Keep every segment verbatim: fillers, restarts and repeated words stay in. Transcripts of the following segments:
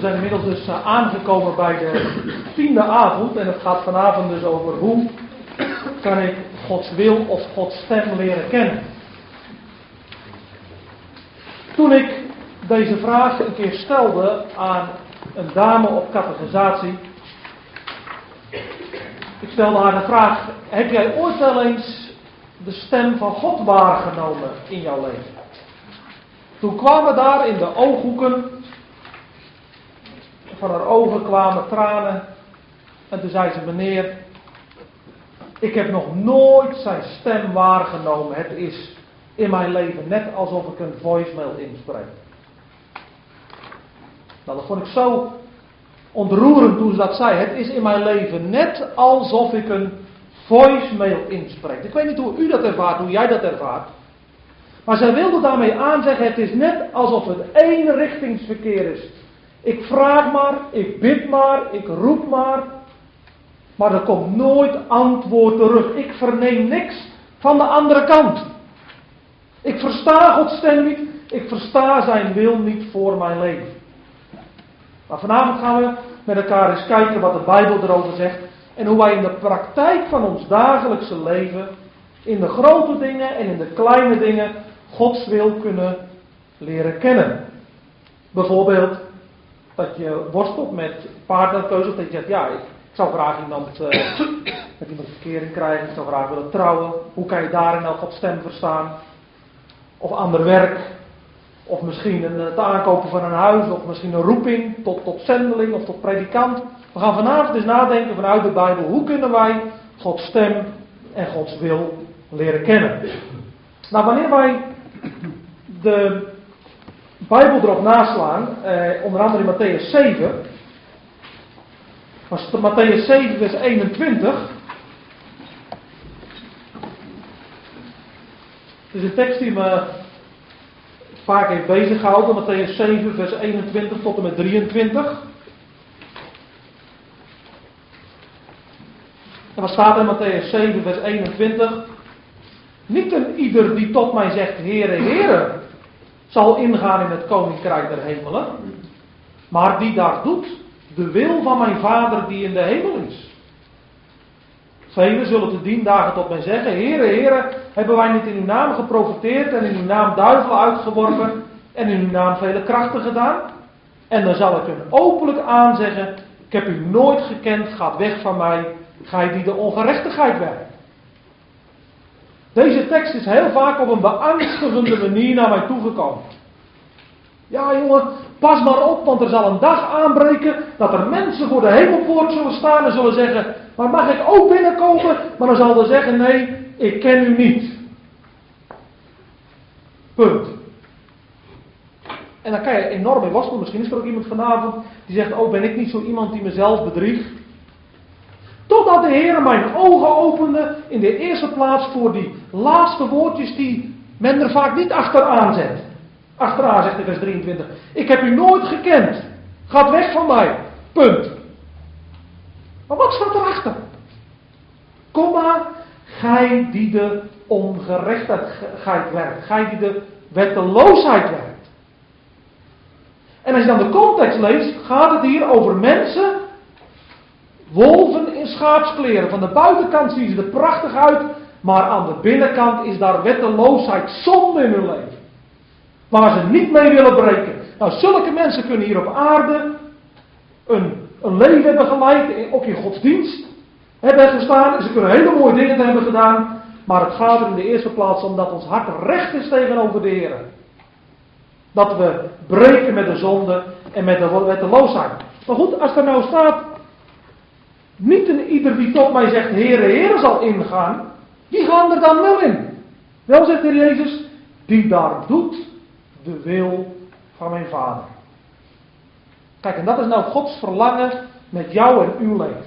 zijn inmiddels dus aangekomen bij de tiende avond. En het gaat vanavond dus over hoe kan ik Gods wil of Gods stem leren kennen. Toen ik deze vraag een keer stelde aan een dame op catechisatie. Ik stelde haar de vraag, heb jij ooit wel eens de stem van God waargenomen in jouw leven? Toen kwamen daar in de ooghoeken van haar ogen kwamen tranen. En toen zei ze, meneer, ik heb nog nooit zijn stem waargenomen. Het is in mijn leven net alsof ik een voicemail inspreek. Nou, dat vond ik zo ontroerend toen ze dat zei. Het is in mijn leven net alsof ik een voicemail inspreek. Ik weet niet hoe u dat ervaart, hoe jij dat ervaart. Maar zij wilde daarmee aanzeggen, het is net alsof het eenrichtingsverkeer is. Ik vraag maar, ik bid maar, ik roep maar. Maar er komt nooit antwoord terug. Ik verneem niks van de andere kant. Ik versta Gods stem niet. Ik versta zijn wil niet voor mijn leven. Maar vanavond gaan we met elkaar eens kijken wat de Bijbel erover zegt. En hoe wij in de praktijk van ons dagelijkse leven, in de grote dingen en in de kleine dingen, Gods wil kunnen leren kennen. Bijvoorbeeld dat je worstelt met partnerkeuze. Of dat je zegt, ja, ik zou graag iemand, uh, met iemand verkering krijgen. Ik zou graag willen trouwen. Hoe kan je daarin nou Gods stem verstaan? Of ander werk. Of misschien een, het aankopen van een huis. Of misschien een roeping tot, tot zendeling of tot predikant. We gaan vanavond eens nadenken vanuit de Bijbel. Hoe kunnen wij Gods stem en Gods wil leren kennen? Nou, wanneer wij de Bijbel erop naslaan, eh, onder andere in Matthäus zeven. Was Matthäus zeven vers eenentwintig. Het is een tekst die me vaak heeft bezig gehouden. Matthäus zeven vers eenentwintig tot en met drieëntwintig. En wat staat er in Matthäus zeven vers eenentwintig? Niet een ieder die tot mij zegt, Heere, Heere, zal ingaan in het koninkrijk der hemelen, maar die daar doet de wil van mijn Vader die in de hemel is. Velen zullen te dien dagen tot mij zeggen, Heere, Heere, hebben wij niet in uw naam geprofeteerd en in uw naam duivelen uitgeworpen en in uw naam vele krachten gedaan? En dan zal ik hun openlijk aanzeggen, ik heb u nooit gekend, gaat weg van mij, gij die de ongerechtigheid werkt. Deze tekst is heel vaak op een beangstigende manier naar mij toegekomen. Ja jongen, pas maar op, want er zal een dag aanbreken dat er mensen voor de hemelpoort zullen staan en zullen zeggen, maar mag ik ook binnenkomen? Maar dan zal er zeggen, nee, ik ken u niet. Punt. En dan kan je enorm mee worstelen. Misschien is er ook iemand vanavond die zegt, oh, ben ik niet zo iemand die mezelf bedriegt? Totdat de Heer mijn ogen opende, in de eerste plaats voor die laatste woordjes die men er vaak niet achteraan zet. Achteraan zegt in vers drieëntwintig. Ik heb u nooit gekend. Gaat weg van mij. Punt. Maar wat staat erachter? Komma, gij die de ongerechtigheid werkt. Gij die de wetteloosheid werkt. En als je dan de context leest, gaat het hier over mensen, wolven in schaapskleren. Van de buitenkant zien ze er prachtig uit, maar aan de binnenkant is daar wetteloosheid, zonde in hun leven. Waar ze niet mee willen breken. Nou, zulke mensen kunnen hier op aarde een, een leven hebben geleid, ook in godsdienst hebben gestaan. Ze kunnen hele mooie dingen hebben gedaan, maar het gaat er in de eerste plaats om dat ons hart recht is tegenover de Heer. Dat we breken met de zonde en met de wetteloosheid. Maar goed, als er nou staat, niet een ieder die tot mij zegt, Heere, Heere, zal ingaan, die gaan er dan wel in. Wel, zegt de Heer Jezus, die daar doet de wil van mijn Vader. Kijk, en dat is nou Gods verlangen met jou en uw leven.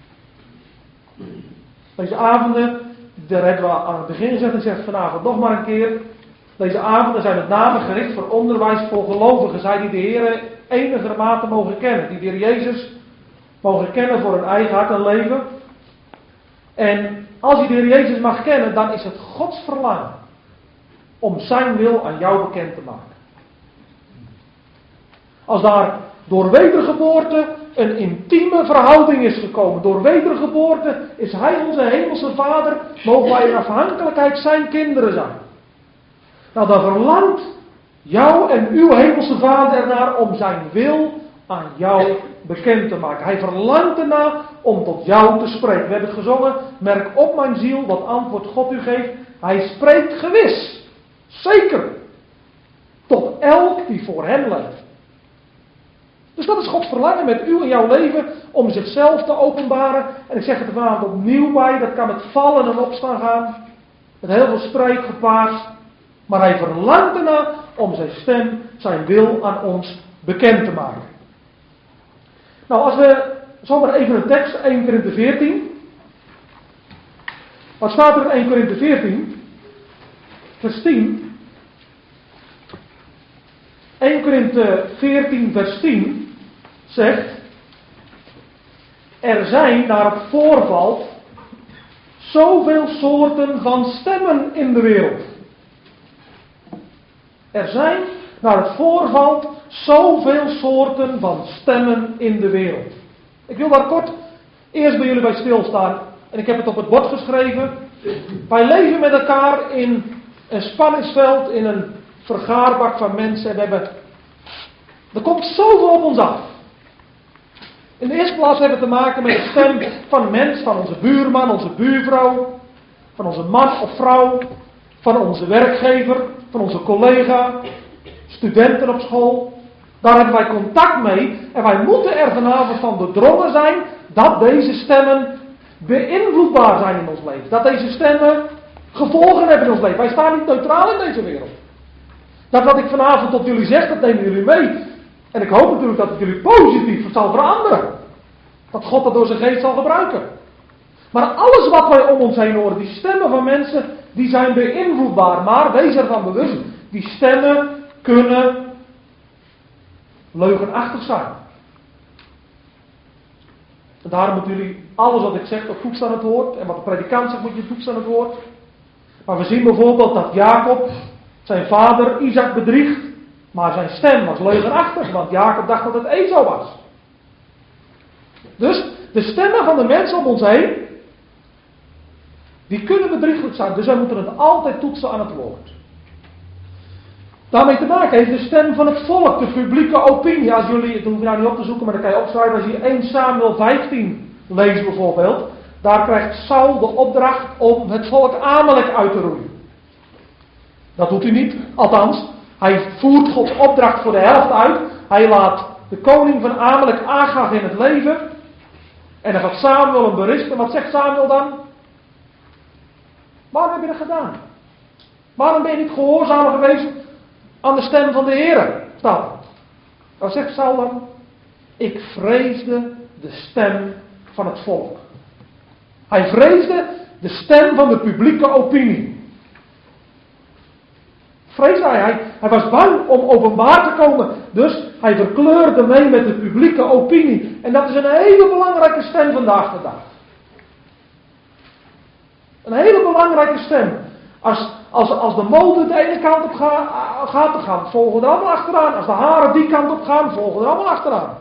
Deze avonden, daar hebben we aan het begin gezegd, en ik zeg het vanavond nog maar een keer. Deze avonden zijn met name gericht voor onderwijs voor gelovigen. Zij die de Heer enigermate mogen kennen. Die de Heer Jezus mogen kennen voor hun eigen hart en leven. En als je de Heer Jezus mag kennen, dan is het Gods verlangen om zijn wil aan jou bekend te maken. Als daar door wedergeboorte een intieme verhouding is gekomen. Door wedergeboorte is Hij onze hemelse Vader, mogen wij in afhankelijkheid zijn kinderen zijn. Nou, dan verlangt jou en uw hemelse Vader ernaar om zijn wil aan jou bekend te maken. Hij verlangt ernaar om tot jou te spreken. We hebben het gezongen, merk op mijn ziel wat antwoord God u geeft. Hij spreekt gewis, zeker, tot elk die voor hem leeft. Dus dat is Gods verlangen met u en jouw leven, om zichzelf te openbaren. En ik zeg het er vanavond opnieuw bij, dat kan met vallen en opstaan gaan. Met heel veel strijd gepaard. Maar hij verlangt ernaar om zijn stem, zijn wil aan ons bekend te maken. Nou, als we zomaar even een tekst, Eerste Korinthe veertien. Wat staat er in Eerste Korinthe veertien? Vers tien. Eerste Korinthe veertien vers tien zegt: er zijn naar het voorvalt zoveel soorten van stemmen in de wereld. Er zijn naar het voorvalt zoveel soorten van stemmen in de wereld. Ik wil daar kort eerst bij jullie bij stilstaan. En ik heb het op het bord geschreven. Wij leven met elkaar in een spanningsveld, in een vergaarbak van mensen. En we hebben, er komt zoveel op ons af. In de eerste plaats hebben we te maken met de stem van een mens, van onze buurman, onze buurvrouw, van onze man of vrouw, van onze werkgever, van onze collega, studenten op school. Daar hebben wij contact mee en wij moeten er vanavond van doordrongen zijn dat deze stemmen beïnvloedbaar zijn in ons leven. Dat deze stemmen gevolgen hebben in ons leven. Wij staan niet neutraal in deze wereld. Dat wat ik vanavond tot jullie zeg, dat nemen jullie mee. En ik hoop natuurlijk dat het jullie positief zal veranderen. Dat God dat door zijn geest zal gebruiken. Maar alles wat wij om ons heen horen, die stemmen van mensen, die zijn beïnvloedbaar. Maar wees ervan bewust, die stemmen kunnen leugenachtig zijn. En daarom moeten jullie alles wat ik zeg op toetsen aan het woord. En wat de predikant zegt moet je toetsen aan het woord. Maar we zien bijvoorbeeld dat Jacob zijn vader Isaac bedriegt. Maar zijn stem was leugenachtig, want Jacob dacht dat het Esau was. Dus de stemmen van de mensen om ons heen, die kunnen bedrieglijk zijn. Dus wij moeten het altijd toetsen aan het woord. Daarmee te maken heeft de stem van het volk, de publieke opinie. Als jullie, het hoef je nou niet op te zoeken, maar dan kan je opschrijven. Als je Eerste Samuel vijftien leest bijvoorbeeld. Daar krijgt Saul de opdracht om het volk Amalek uit te roeien. Dat doet hij niet, althans. Hij voert Gods opdracht voor de helft uit. Hij laat de koning van Amalek Agag in het leven. En dan gaat Samuel hem berichten. En wat zegt Samuel dan? Waarom heb je dat gedaan? Waarom ben je niet gehoorzaam geweest aan de stem van de Heer? Staat. Wat zegt Saul dan? Ik vreesde de stem van het volk. Hij vreesde de stem van de publieke opinie. Vreesde hij. hij. Hij was bang om openbaar te komen. Dus hij verkleurde mee met de publieke opinie. En dat is een hele belangrijke stem vandaag de dag. Een hele belangrijke stem. Als, als, als de mode de ene kant op ga, gaat, dan gaan volgen we er allemaal achteraan. Als de haren die kant op gaan, volgen we er allemaal achteraan.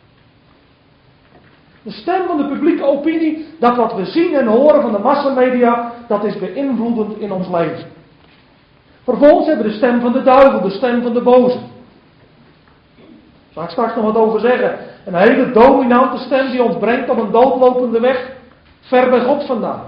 De stem van de publieke opinie, dat wat we zien en horen van de massamedia, dat is beïnvloedend in ons leven. Vervolgens hebben we de stem van de duivel, de stem van de boze. Daar zal ik straks nog wat over zeggen. Een hele dominante stem die ons brengt op een doodlopende weg, ver bij God vandaan.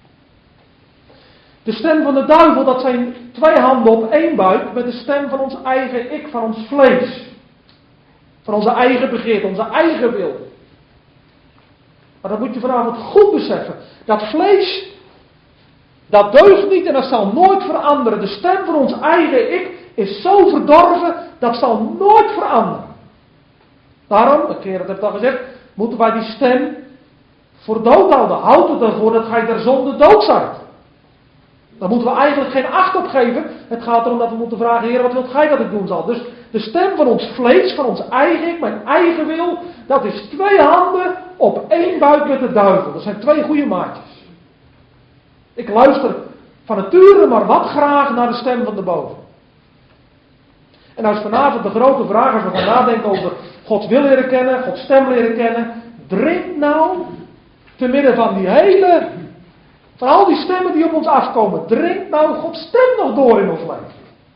De stem van de duivel, dat zijn twee handen op één buik met de stem van ons eigen ik, van ons vlees. Van onze eigen begeerte, onze eigen wil. Maar dat moet je vanavond goed beseffen. Dat vlees, dat deugt niet en dat zal nooit veranderen. De stem van ons eigen ik is zo verdorven, dat zal nooit veranderen. Daarom, een keer dat heb ik al gezegd, moeten wij die stem voor dood houden. Houd het ervoor dat gij der zonde dood zijt. Daar moeten we eigenlijk geen acht op geven. Het gaat erom dat we moeten vragen, Heer, wat wilt gij dat ik doen zal? Dus de stem van ons vlees, van ons eigen ik, mijn eigen wil, dat is twee handen op één buik met de duivel. Dat zijn twee goede maatjes. Ik luister van nature maar wat graag naar de stem van de boven. En nou is vanavond de grote vraag, als we gaan nadenken over Gods wil leren kennen, Gods stem leren kennen. Dringt nou, te midden van die hele, van al die stemmen die op ons afkomen, dringt nou Gods stem nog door in ons leven?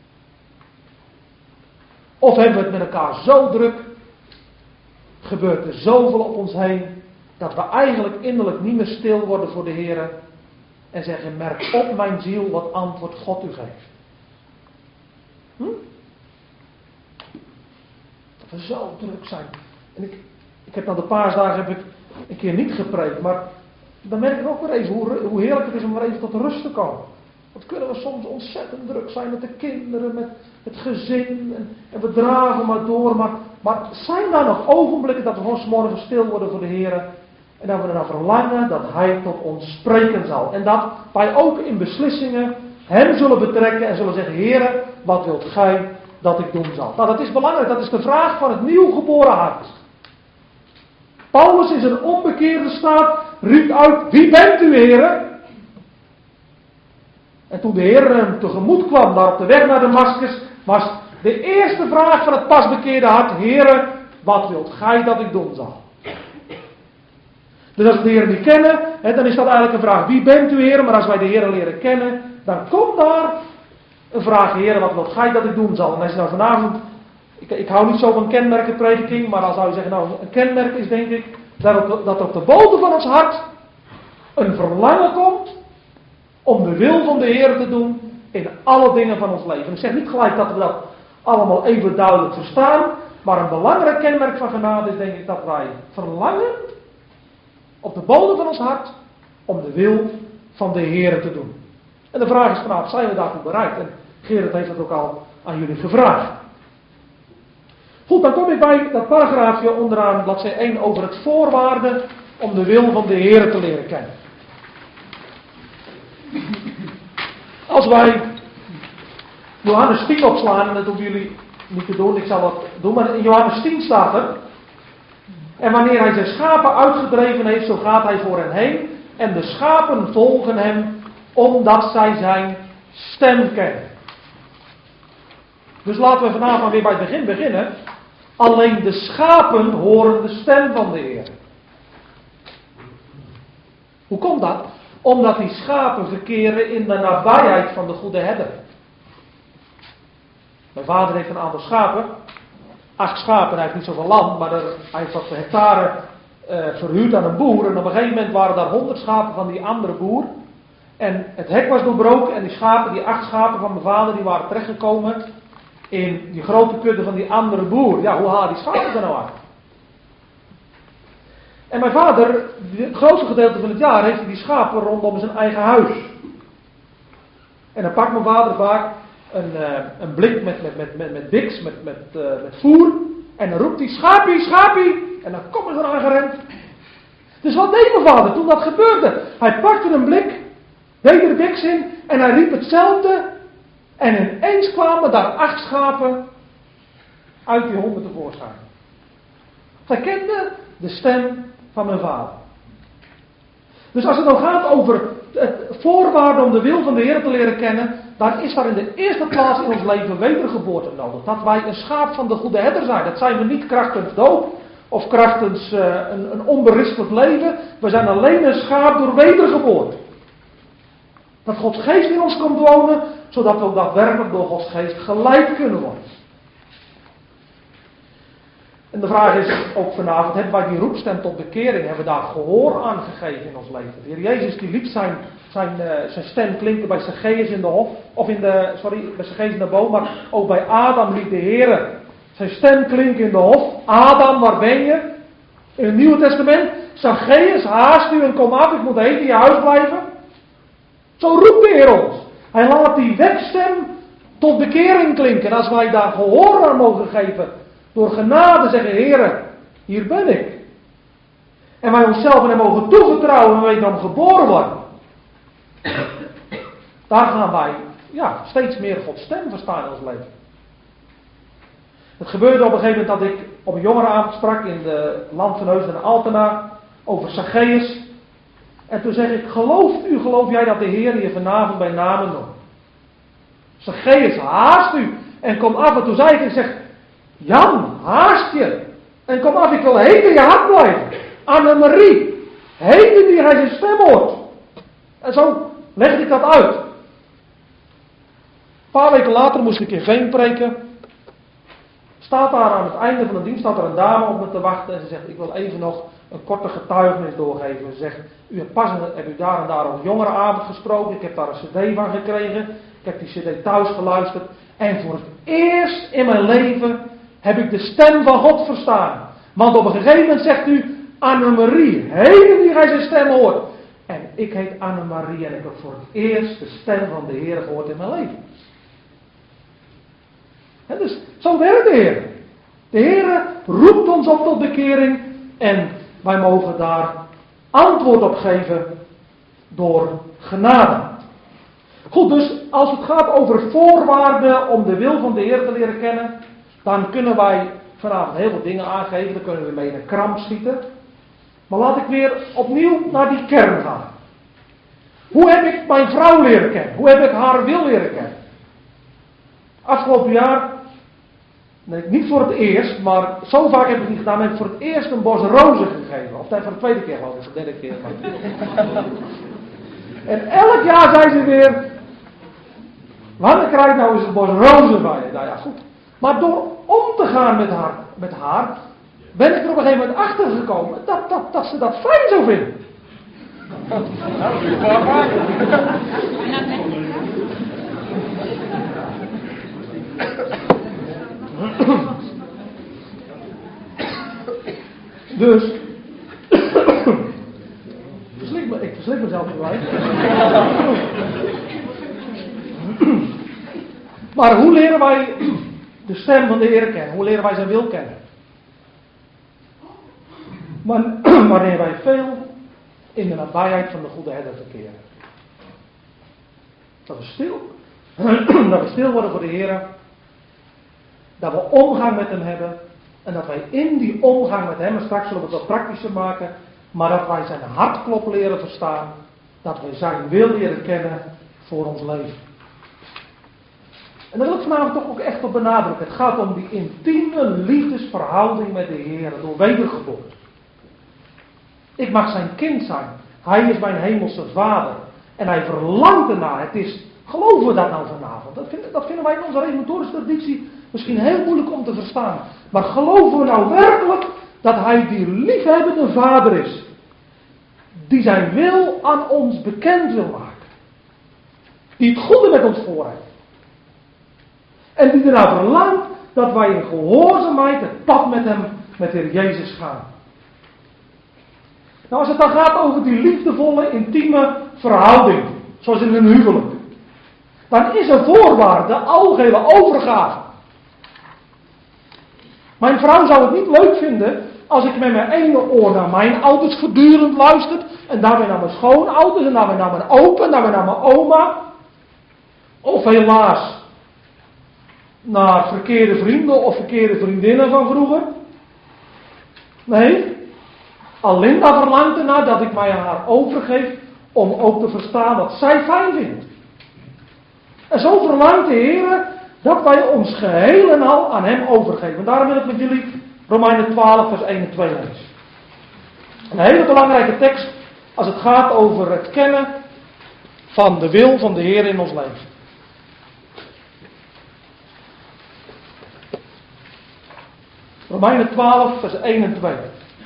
Of hebben we het met elkaar zo druk, gebeurt er zoveel op ons heen, dat we eigenlijk innerlijk niet meer stil worden voor de Heer en zeggen, merk op mijn ziel wat antwoord God u geeft. Hm? Dat we zo druk zijn. En ik, ik heb na de paasdagen heb ik een keer niet gepreekt, maar dan merk ik ook weer even hoe, hoe heerlijk het is om weer even tot rust te komen. Wat kunnen we soms ontzettend druk zijn met de kinderen, met het gezin, en, en we dragen maar door, maar, maar zijn daar nog ogenblikken dat we gewoon 's morgens stil worden voor de Heer en dat we ernaar verlangen dat Hij tot ons spreken zal. En dat wij ook in beslissingen Hem zullen betrekken en zullen zeggen, Heer, wat wilt Gij dat ik doen zal? Nou, dat is belangrijk, dat is de vraag van het nieuw geboren hart. Paulus in zijn onbekeerde staat riep uit, wie bent u, Heer? En toen de Heer hem tegemoet kwam, daar op de weg naar Damaskus, was de eerste vraag van het pasbekeerde hart, Heere, wat wilt Gij dat ik doen zal? Dus als we de Heer niet kennen, hè, dan is dat eigenlijk een vraag, wie bent u, Heer? Maar als wij de Heer leren kennen, dan komt daar een vraag, Heer, wat wilt Gij dat ik doen zal? En als je nou vanavond, ik, ik hou niet zo van kenmerkenprediking, maar dan zou je zeggen, nou, een kenmerk is denk ik, dat, op, dat er op de bodem van ons hart een verlangen komt om de wil van de Heer te doen in alle dingen van ons leven. Ik zeg niet gelijk dat we dat allemaal even duidelijk verstaan, maar een belangrijk kenmerk van genade is denk ik dat wij verlangen op de bodem van ons hart om de wil van de Heer te doen. En de vraag is vanavond, zijn we daartoe bereid? En Gerrit heeft het ook al aan jullie gevraagd. Goed, dan kom ik bij dat paragraafje onderaan bladzijde één over het voorwaarde om de wil van de Heer te leren kennen. Als wij Johannes tien opslaan, en dat hoeven jullie niet te doen, ik zal dat doen, maar in Johannes tien staat er, en wanneer hij zijn schapen uitgedreven heeft, zo gaat hij voor hen heen, en de schapen volgen hem, omdat zij zijn stem kennen. Dus laten we vanavond maar weer bij het begin beginnen. Alleen de schapen horen de stem van de Heer. Hoe komt dat? Omdat die schapen verkeren in de nabijheid van de goede herder. Mijn vader heeft een aantal schapen. Acht schapen, hij heeft niet zoveel land, maar er, hij heeft wat hectare uh, verhuurd aan een boer. En op een gegeven moment waren daar honderd schapen van die andere boer. En het hek was doorbroken en die schapen, die acht schapen van mijn vader, die waren terechtgekomen in die grote kudde van die andere boer. Ja, hoe haal die schapen er nou uit? En mijn vader, het grootste gedeelte van het jaar, heeft hij die schapen rondom zijn eigen huis. En dan pakt mijn vader vaak een, uh, een blik met, met, met, met, met biks, met, met, uh, met voer. En dan roept hij, schapie, schapie. En dan komen ze eraan gerend. Dus wat deed mijn vader toen dat gebeurde? Hij pakte een blik, deed er biks in en hij riep hetzelfde. En ineens kwamen daar acht schapen uit die honderd tevoorschijn. Zij kenden de stem van mijn vader. Dus als het dan gaat over het voorwaarde om de wil van de Heer te leren kennen, dan is daar in de eerste plaats in ons leven wedergeboorte nodig. Dat wij een schaap van de goede herder zijn. Dat zijn we niet krachtens doop of krachtens uh, een, een onberispelijk leven. We zijn alleen een schaap door wedergeboorte. Dat Gods geest in ons komt wonen, zodat we ook daadwerkelijk door Gods geest geleid kunnen worden. En de vraag is ook vanavond, hebben wij die roepstem tot bekering, hebben we daar gehoor aan gegeven in ons leven? De Heer Jezus die liet zijn, zijn, uh, zijn stem klinken bij Zacchaeus in de hof, of in de, sorry, bij Zacchaeus in de boom, maar ook bij Adam liet de Heer zijn stem klinken in de hof. Adam, waar ben je? In het Nieuwe Testament, Zacchaeus, haast u en kom af, ik moet even in je huis blijven. Zo roept de Heer ons. Hij laat die wekstem tot bekering klinken. En als wij daar gehoor aan mogen geven, door genade zeggen, Heere, hier ben ik. En wij onszelf aan hem mogen toevertrouwen en wij dan geboren worden. Daar gaan wij ja, steeds meer Gods stem verstaan in ons leven. Het gebeurde op een gegeven moment dat ik op een jongerenavond sprak in de land van Heusden en Altena over Zacchaeus. En toen zeg ik, gelooft u, geloof jij dat de Heer je vanavond bij namen noemt? Zacchaeus, haast u En kom af. En toen zei ik, ik zeg, Jan, haast je. En kom af, ik wil heden in je hart blijven. Annemarie, heden die hij zijn stem hoort. En zo legde ik dat uit. Een paar weken later moest ik in Veen preken. Staat daar aan het einde van de dienst, staat er een dame op me te wachten. En ze zegt, ik wil even nog een korte getuigenis doorgeven. Ze zegt, u hebt pas hebt u daar en daar op jongerenavond gesproken. Ik heb daar een cd van gekregen. Ik heb die cd thuis geluisterd. En voor het eerst in mijn leven heb ik de stem van God verstaan. Want op een gegeven moment zegt u, Annemarie, heden die gij zijn stem hoort. En ik heet Annemarie en ik heb voor het eerst de stem van de Heer gehoord in mijn leven. En dus zo werkt de Heer. De Heer roept ons op tot bekering en wij mogen daar antwoord op geven door genade. Goed, dus als het gaat over voorwaarden om de wil van de Heer te leren kennen, dan kunnen wij vanavond heel veel dingen aangeven, dan kunnen we mee in een kramp schieten. Maar laat ik weer opnieuw naar die kern gaan. Hoe heb ik mijn vrouw leren kennen? Hoe heb ik haar wil leren kennen? Afgelopen jaar, nee, niet voor het eerst, maar zo vaak heb ik het niet gedaan, heb ik voor het eerst een bos rozen gegeven. Of voor de tweede keer geloof ik, voor de derde keer. Maar... En elk jaar zei ze weer, wanneer krijg ik nou eens een bos rozen bij je? Nou ja, goed. Maar door om te gaan met haar, met haar ben ik er op een gegeven moment achter gekomen dat, dat, dat ze dat fijn zou vinden. Dus, verslik me, ik verslik mezelf erbij. Maar hoe leren wij de stem van de Heer kennen? Hoe leren wij zijn wil kennen? Wanneer wij veel in de nabijheid van de goede herder verkeren. Dat we stil, dat we stil worden voor de Heer. Dat we omgang met hem hebben. En dat wij in die omgang met hem, en straks zullen we het wat praktischer maken, maar dat wij zijn hartklop leren verstaan. Dat wij zijn wil leren kennen voor ons leven. En daar wil ik vanavond toch ook echt op benadrukken. Het gaat om die intieme liefdesverhouding met de Heer door wedergeboorte. Ik mag zijn kind zijn. Hij is mijn hemelse vader. En hij verlangt ernaar. Het is, geloven we dat nou vanavond? Dat vinden, dat vinden wij in onze reformatorische traditie misschien heel moeilijk om te verstaan. Maar geloven we nou werkelijk dat hij die liefhebbende vader is? Die zijn wil aan ons bekend wil maken. Die het goede met ons voor heeft. En die ernaar verlangt dat wij in gehoorzaamheid het pad met hem, met de Heer Jezus gaan. Nou, als het dan gaat over die liefdevolle, intieme verhouding, zoals in een huwelijk, dan is een voorwaarde algehele overgave. Mijn vrouw zou het niet leuk vinden als ik met mijn ene oor naar mijn ouders voortdurend luister, en daarbij naar mijn schoonouders, en daarbij naar mijn opa, en daarbij naar mijn oma, of helaas naar verkeerde vrienden of verkeerde vriendinnen van vroeger. Nee, Alinda verlangt ernaar dat ik mij aan haar overgeef om ook te verstaan wat zij fijn vindt. En zo verlangt de Heer dat wij ons geheel en al aan hem overgeven. En daarom wil ik met jullie Romeinen twaalf vers één en twee lezen. Een hele belangrijke tekst als het gaat over het kennen van de wil van de Heer in ons leven. Romeinen twaalf vers één en twee.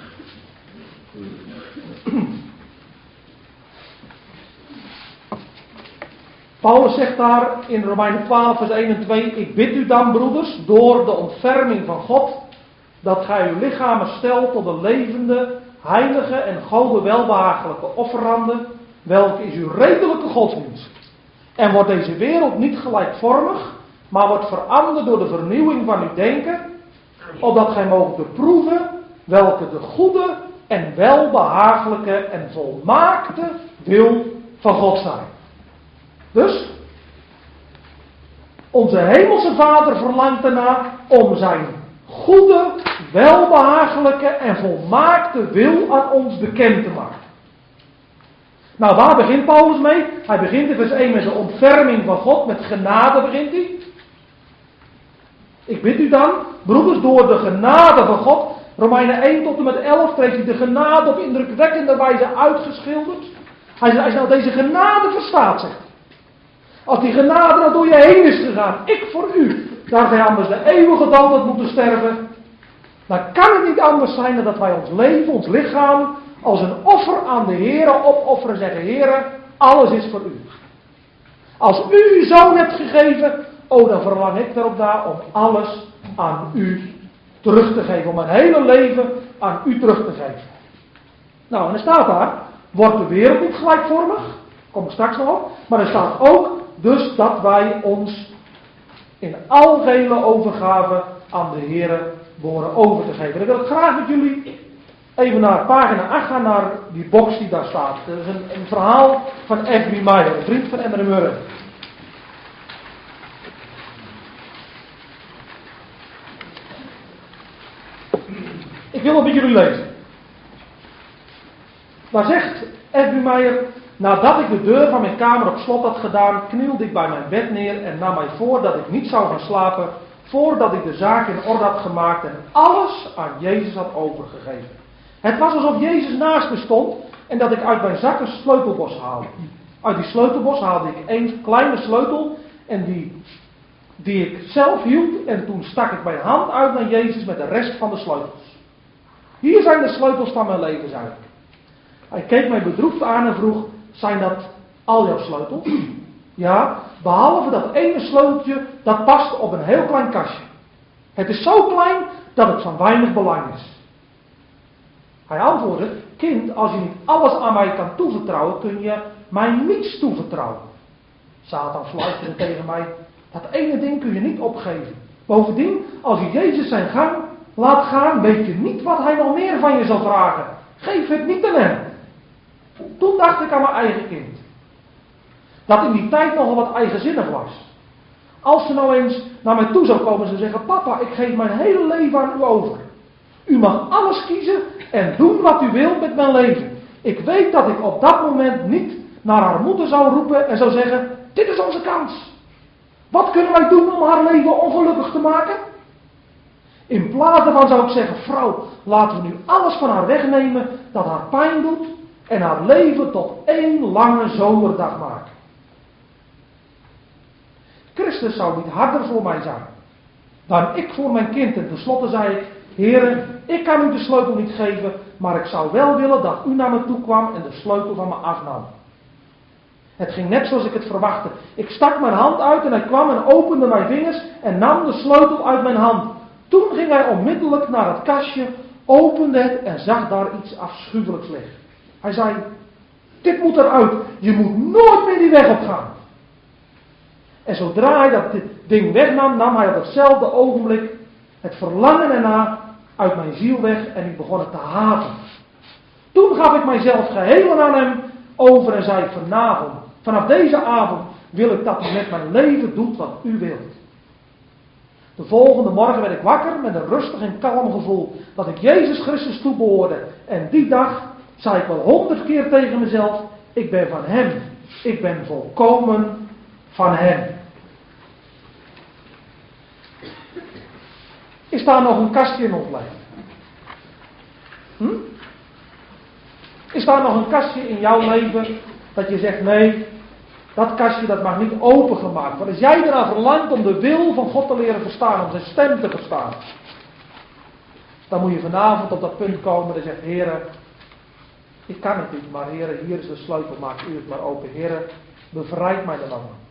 Paulus zegt daar in Romeinen twaalf vers één en twee. Ik bid u dan, broeders, door de ontferming van God, dat gij uw lichamen stelt tot een levende, heilige en Gode welbehagelijke offerande, welke is uw redelijke godsdienst. En wordt deze wereld niet gelijkvormig, maar wordt veranderd door de vernieuwing van uw denken, opdat gij moogt beproeven welke de goede en welbehagelijke en volmaakte wil van God zijn. Dus, onze hemelse Vader verlangt ernaar om zijn goede, welbehagelijke en volmaakte wil aan ons bekend te maken. Nou, waar begint Paulus mee? Hij begint in vers één met de ontferming van God, met genade begint hij. Ik bid u dan, broeders, door de genade van God, Romeinen één tot en met elf, kreeg hij de genade op indrukwekkende wijze uitgeschilderd. Hij zei, als je nou deze genade verstaat, zegt hij. Als die genade nou door je heen is gegaan, ik voor u, daar gij anders de eeuwige dood had moeten sterven, dan kan het niet anders zijn dan dat wij ons leven, ons lichaam, als een offer aan de Heere opofferen en zeggen, Heere, alles is voor u. Als u uw zoon hebt gegeven, oh dan verlang ik erop na om alles aan u terug te geven. Om mijn hele leven aan u terug te geven. Nou, en er staat daar, wordt de wereld niet gelijkvormig, kom ik straks nog op, maar er staat ook dus dat wij ons in algehele overgave aan de Heere behoren over te geven. Dan wil ik graag met jullie even naar pagina acht gaan, naar die box die daar staat. Dat is een, een verhaal van F B Meyer, een vriend van Emmere Murray. Ik wil het met jullie lezen. Daar zegt F B Meyer, nadat ik de deur van mijn kamer op slot had gedaan, knielde ik bij mijn bed neer en nam mij voor dat ik niet zou gaan slapen, voordat ik de zaak in orde had gemaakt en alles aan Jezus had overgegeven. Het was alsof Jezus naast me stond en dat ik uit mijn zak een sleutelbos haalde. Uit die sleutelbos haalde ik één kleine sleutel en die, die ik zelf hield en toen stak ik mijn hand uit naar Jezus met de rest van de sleutels. Hier zijn de sleutels van mijn leven, zei ik. Hij keek mij bedroefd aan en vroeg, zijn dat al jouw sleutels? Ja, behalve dat ene sleuteltje, dat past op een heel klein kastje. Het is zo klein dat het van weinig belang is. Hij antwoordde, kind, als je niet alles aan mij kan toevertrouwen, kun je mij niets toevertrouwen. Satan fluisterde tegen mij, dat ene ding kun je niet opgeven. Bovendien, als je Jezus zijn gang laat gaan, weet je niet wat hij nog meer van je zal vragen. Geef het niet aan hem. Toen dacht ik aan mijn eigen kind. Dat in die tijd nogal wat eigenzinnig was. Als ze nou eens naar mij toe zou komen en zeggen, papa, ik geef mijn hele leven aan u over. U mag alles kiezen en doen wat u wilt met mijn leven. Ik weet dat ik op dat moment niet naar haar moeder zou roepen en zou zeggen, dit is onze kans. Wat kunnen wij doen om haar leven ongelukkig te maken? In plaats daarvan zou ik zeggen, vrouw, laten we nu alles van haar wegnemen dat haar pijn doet en haar leven tot één lange zomerdag maken. Christus zou niet harder voor mij zijn dan ik voor mijn kind. En tenslotte zei ik, Heere, ik kan u de sleutel niet geven, maar ik zou wel willen dat u naar me toe kwam en de sleutel van me afnam. Het ging net zoals ik het verwachtte. Ik stak mijn hand uit en hij kwam en opende mijn vingers en nam de sleutel uit mijn hand. Toen ging hij onmiddellijk naar het kastje, opende het en zag daar iets afschuwelijks liggen. Hij zei, dit moet eruit, je moet nooit meer die weg op gaan. En zodra hij dat ding wegnam, nam hij op hetzelfde ogenblik het verlangen erna uit mijn ziel weg en ik begon het te haten. Toen gaf ik mijzelf geheel aan hem over en zei, vanavond, vanaf deze avond wil ik dat u met mijn leven doet wat u wilt. De volgende morgen werd ik wakker met een rustig en kalm gevoel dat ik Jezus Christus toebehoorde. En die dag zei ik wel honderd keer tegen mezelf, ik ben van hem. Ik ben volkomen van hem. Is daar nog een kastje in ons leven? Hm? Is daar nog een kastje in jouw leven dat je zegt, nee, dat kastje dat mag niet opengemaakt worden. Als jij eraan verlangt om de wil van God te leren verstaan, om zijn stem te verstaan, dan moet je vanavond op dat punt komen en zegt, Heere, ik kan het niet, maar Heere, hier is de sleutel, maak u het maar open. Heere, bevrijd mij er dan van.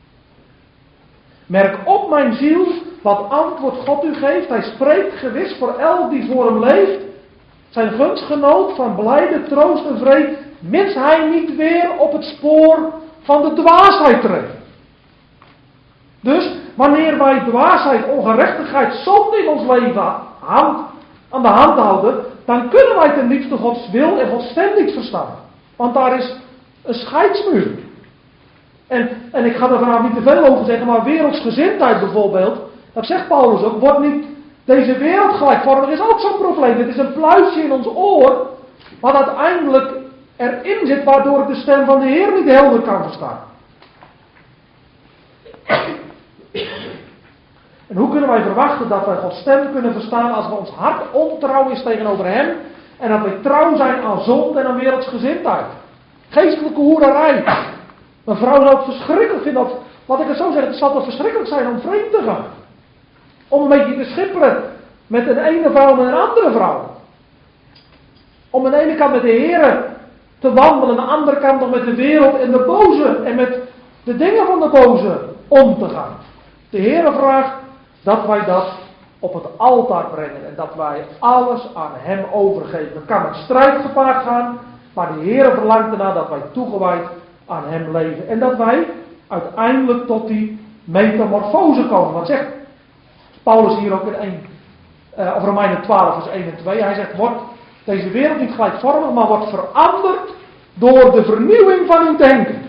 Merk op mijn ziel wat antwoord God u geeft. Hij spreekt gewis voor elk die voor hem leeft. Zijn gunstgenoot van blijde troost en vrede, mits hij niet weer op het spoor van de dwaasheid treedt. Dus wanneer wij dwaasheid, ongerechtigheid, zonde in ons leven hand, aan de hand houden, dan kunnen wij ten diepste Gods wil en Gods stem niet verstaan. Want daar is een scheidsmuur. En, en ik ga er vanavond niet te veel over zeggen, maar wereldsgezindheid bijvoorbeeld, dat zegt Paulus ook, wordt niet deze wereld gelijkvormig, is ook zo'n probleem. Het is een pluisje in ons oor, wat uiteindelijk erin zit, waardoor ik de stem van de Heer niet helder kan verstaan. En hoe kunnen wij verwachten dat wij Gods stem kunnen verstaan als we ons hart ontrouw is tegenover Hem en dat wij trouw zijn aan zonde en aan wereldsgezindheid? Geestelijke hoererij. Mijn vrouw zou het verschrikkelijk vinden, dat, wat ik het zo zeg, het zal toch verschrikkelijk zijn om vreemd te gaan. Om een beetje te schipperen met een ene vrouw en een andere vrouw. Om aan de ene kant met de Heer te wandelen, aan de andere kant nog met de wereld en de boze en met de dingen van de boze om te gaan. De Heer vraagt dat wij dat op het altaar brengen en dat wij alles aan Hem overgeven. Dat kan met strijd gepaard gaan, maar de Heer verlangt ernaar dat wij toegewijd aan Hem leven. En dat wij uiteindelijk tot die metamorfose komen. Wat zegt Paulus hier ook in één, uh, of Romeinen twaalf vers één en twee. Hij zegt, wordt deze wereld niet gelijkvormig, maar wordt veranderd door de vernieuwing van uw denken.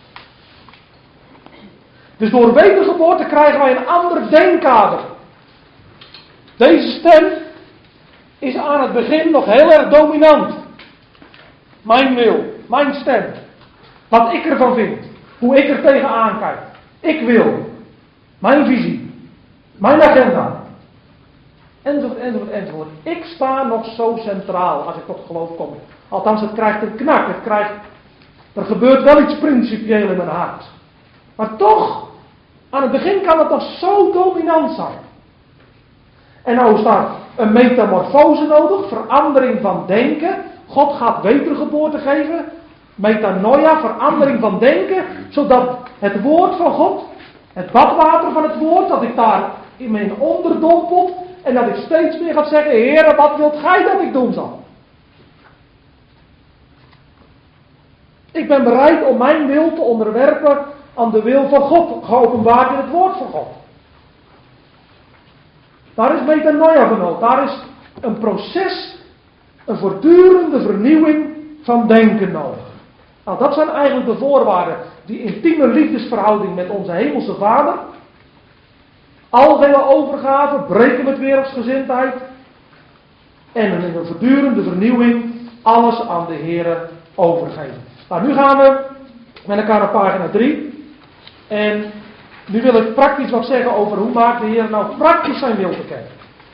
Dus door wedergeboorte krijgen wij een ander denkkader. Deze stem is aan het begin nog heel erg dominant. Mijn wil, mijn stem. Wat ik ervan vind. Hoe ik er tegenaan kijk. Ik wil. Mijn visie. Mijn agenda. Enzovoort, enzovoort, enzovoort. Ik sta nog zo centraal als ik tot geloof kom. Althans, het krijgt een knak. Het krijgt, er gebeurt wel iets principieel in mijn hart. Maar toch, aan het begin kan het nog zo dominant zijn. En nou staat een metamorfose nodig, verandering van denken. God gaat wedergeboorte geven. Metanoia, verandering van denken. Zodat het woord van God, het badwater van het woord, dat ik daar in mijn onderdompel. En dat ik steeds meer ga zeggen, Heer, wat wilt gij dat ik doen zal? Ik ben bereid om mijn wil te onderwerpen aan de wil van God, geopenbaard in het woord van God. Daar is metanoia voor nodig. Daar is een proces, een voortdurende vernieuwing van denken nodig. Nou, dat zijn eigenlijk de voorwaarden. Die intieme liefdesverhouding met onze hemelse Vader. Algehele overgave, breken met wereldsgezindheid. En een, een voortdurende vernieuwing, alles aan de Heere overgeven. Nou, nu gaan we met elkaar naar pagina drie. En nu wil ik praktisch wat zeggen over hoe maakt de Heer nou praktisch zijn wil bekend.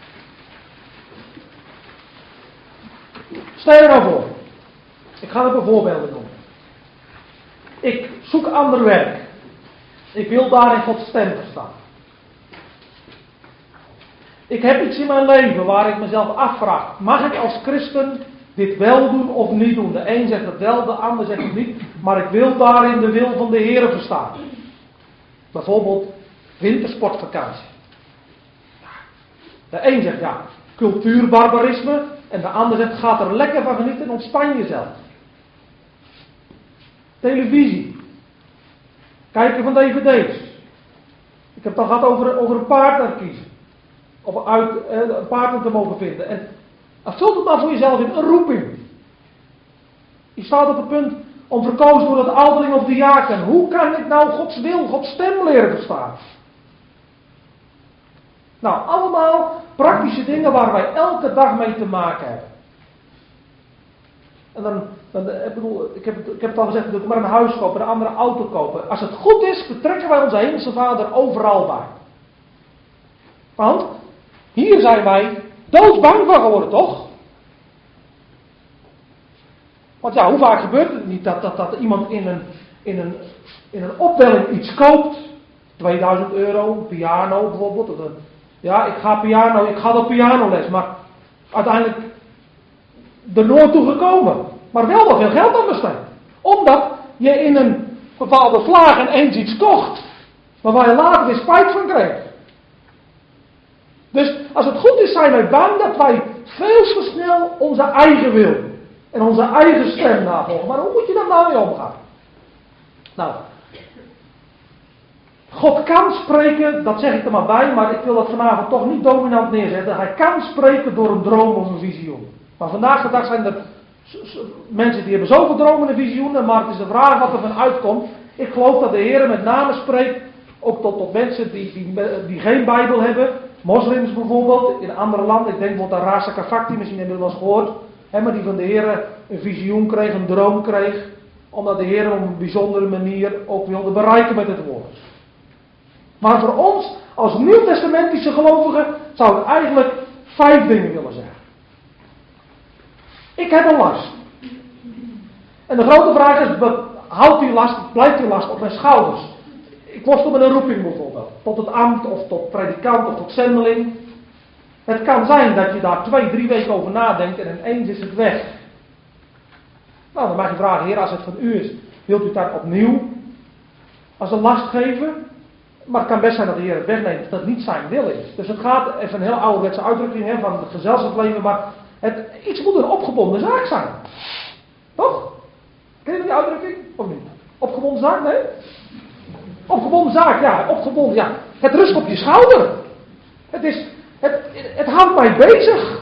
Stel je nou voor. Ik ga er een voorbeeld noemen. Ik zoek ander werk. Ik wil daarin Gods stem verstaan. Ik heb iets in mijn leven waar ik mezelf afvraag. Mag ik als christen dit wel doen of niet doen? De een zegt het wel, de ander zegt het niet. Maar ik wil daarin de wil van de Heer verstaan. Bijvoorbeeld wintersportvakantie. De een zegt ja, cultuurbarbarisme. En de ander zegt ga er lekker van genieten en ontspan jezelf. Televisie. Kijken van D V D's. Ik heb het al gehad over, over een partner kiezen. Of uit, eh, een partner te mogen vinden. En vul het maar voor jezelf in, een roeping. Je staat op het punt om verkozen door het ouderling of de diaken. Hoe kan ik nou Gods wil, Gods stem leren verstaan? Nou, allemaal praktische dingen waar wij elke dag mee te maken hebben. En dan, dan ik bedoel, ik heb, het, ik heb het al gezegd, dat we maar een huis kopen, een andere auto kopen. Als het goed is, betrekken wij onze hemelse Vader overal bij. Want hier zijn wij doodsbang van geworden, toch? Want ja, hoe vaak gebeurt het niet dat, dat, dat iemand in een, in, een, in een opwelling iets koopt? tweeduizend euro, een piano bijvoorbeeld. Of een, ja, ik ga piano, ik ga op pianoles, maar uiteindelijk er nooit toe gekomen. Maar wel nog veel geld aan besteed. Omdat je in een bepaalde vlaag ineens iets kocht, maar waar je later weer spijt van kreeg. Dus als het goed is, zijn wij bang dat wij veel te snel onze eigen wil en onze eigen stem navolgen. Maar hoe moet je daar nou mee omgaan? Nou, God kan spreken, dat zeg ik er maar bij, maar ik wil dat vanavond toch niet dominant neerzetten. Hij kan spreken door een droom of een visioen. Maar vandaag de dag zijn er mensen die hebben zoveel dromen en visioenen, maar het is de vraag wat er van uitkomt. Ik geloof dat de Heer met name spreekt, ook tot, tot mensen die, die, die geen Bijbel hebben. Moslims bijvoorbeeld, in andere landen. Ik denk bijvoorbeeld aan Rasa Kafakti, misschien hebben jullie wel eens gehoord. Hè, maar die van de Heer een visioen kreeg, een droom kreeg. Omdat de Heer op een bijzondere manier ook wilde bereiken met het woord. Maar voor ons, als nieuwtestamentische gelovige zou ik eigenlijk vijf dingen willen zeggen. Ik heb een last. En de grote vraag is, houdt die last, blijft die last op mijn schouders? Ik worstel met een roeping bijvoorbeeld. Tot het ambt, of tot predikant, of tot zendeling. Het kan zijn dat je daar twee, drie weken over nadenkt en ineens is het weg. Nou, dan mag je vragen, Heer, als het van u is, wilt u het dan opnieuw als een last geven? Maar het kan best zijn dat de Heer het wegneemt, dat het niet zijn wil is. Dus het gaat, even een heel ouderwetse uitdrukking hè, van het gezelschapsleven, maar het, iets moet een opgebonden zaak zijn. Toch? Ken je die uitdrukking? Of niet? Opgebonden zaak? Nee? Opgebonden zaak, ja. Opgebonden, ja. Het rust op je schouder. Het is, het, het houdt mij bezig.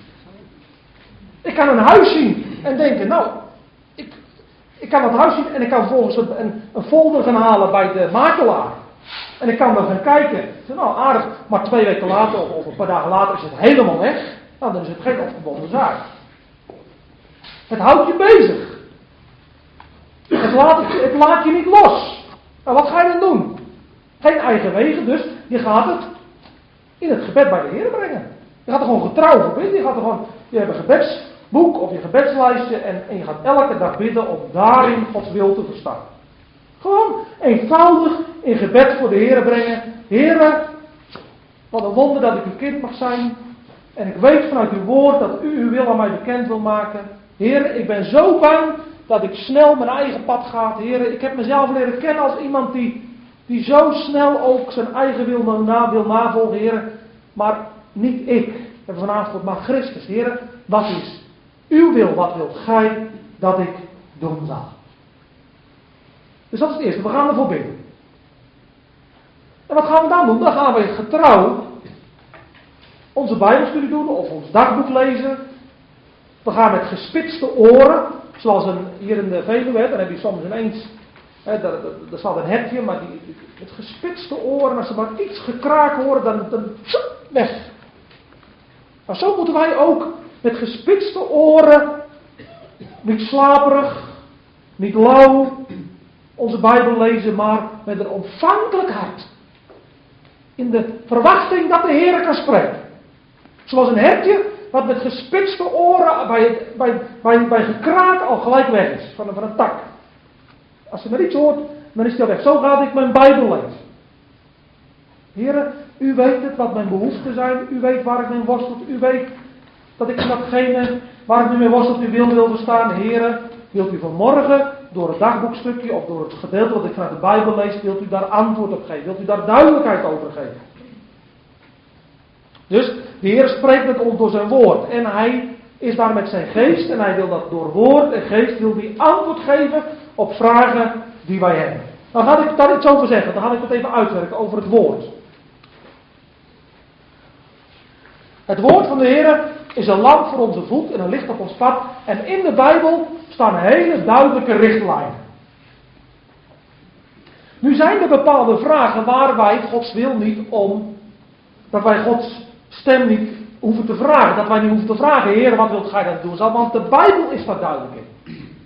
Ik kan een huis zien en denken, nou, ik, ik kan dat huis zien en ik kan vervolgens een, een folder gaan halen bij de makelaar. En ik kan dan gaan kijken. Nou, aardig, maar twee weken later of, of een paar dagen later is het helemaal weg. Nou, dan is het geen opgebonden zaak. Het houdt je bezig. Het laat, het laat je niet los. Nou, wat ga je dan doen? Geen eigen wegen, dus je gaat het in het gebed bij de Heer brengen. Je gaat er gewoon getrouw voor bidden. Je gaat er gewoon, je hebt een gebedsboek of je gebedslijstje en, en je gaat elke dag bidden om daarin Gods wil te verstaan. Gewoon eenvoudig in gebed voor de Heer brengen. Heere, wat een wonder dat ik uw kind mag zijn. En ik weet vanuit uw woord dat u uw wil aan mij bekend wil maken. Heere, ik ben zo bang dat ik snel mijn eigen pad ga. Heere, ik heb mezelf leren kennen als iemand die, die zo snel ook zijn eigen wil, na, wil navolgen. Heere, maar niet ik. We hebben vanavond maar Christus. Heere, wat is uw wil? Wat wilt gij dat ik doen zal? Dus dat is het eerste. We gaan ervoor bidden. En wat gaan we dan doen? Dan gaan we getrouw onze Bijbelstudie doen of ons dagboek lezen. We gaan met gespitste oren, zoals een, hier in de Veluwe, dan heb je soms ineens, hè, daar, daar staat een hertje, maar die, met gespitste oren, als ze maar iets gekraak horen, dan, dan tjoep, weg. Maar zo moeten wij ook met gespitste oren, niet slaperig, niet lauw, onze Bijbel lezen, maar met een ontvankelijk hart. In de verwachting dat de Heer kan spreken. Zoals een hertje wat met gespitste oren bij, het, bij, bij, bij gekraak al gelijk weg is. Van, van een tak. Als je maar iets hoort, dan is hij al weg. Zo gaat ik mijn Bijbel lezen. Heere, u weet het wat mijn behoeften zijn. U weet waar ik mee worstel. U weet dat ik datgene waar ik nu mee worstel uw wil wil verstaan. Heere, wilt u vanmorgen door het dagboekstukje of door het gedeelte dat ik vanuit de Bijbel lees, wilt u daar antwoord op geven? Wilt u daar duidelijkheid over geven? Dus de Heer spreekt met ons door zijn woord. En hij is daar met zijn geest. En hij wil dat door woord en geest wil hij antwoord geven op vragen die wij hebben. Dan ga ik daar iets over zeggen. Dan ga ik het even uitwerken over het woord. Het woord van de Heer is een lamp voor onze voet en een licht op ons pad. En in de Bijbel staan hele duidelijke richtlijnen. Nu zijn er bepaalde vragen waar wij Gods wil niet om, dat wij Gods stem niet hoeven te vragen. Dat wij niet hoeven te vragen, Heer, wat wilt gij dat doen? Want de Bijbel is daar duidelijk in.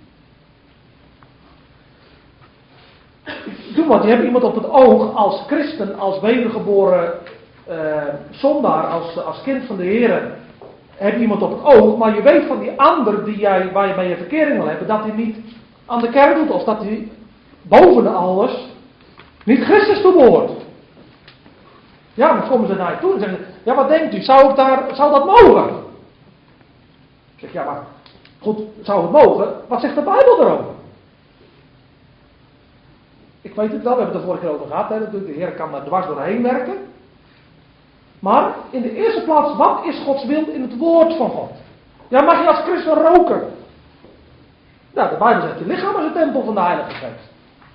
Doe wat, je hebt iemand op het oog als christen, als wedergeboren uh, zondaar, als, als kind van de Heer. Heb je iemand op het oog, maar je weet van die ander die jij, waar je bij je verkering wil hebben, dat hij niet aan de kerk doet, of dat hij boven alles niet Christus toebehoort. Ja, dan komen ze naar je toe en zeggen, ja, wat denkt u, zou, ik daar, zou dat mogen? Ik zeg, ja, maar goed, zou het mogen? Wat zegt de Bijbel erover? Ik weet het wel, we hebben het er vorige keer over gehad, hè, de Heer kan daar dwars doorheen werken. Maar in de eerste plaats, wat is Gods wil in het woord van God? Ja, mag je als christen roken? Nou, de Bijbel zegt, je lichaam is een tempel van de Heilige Geest.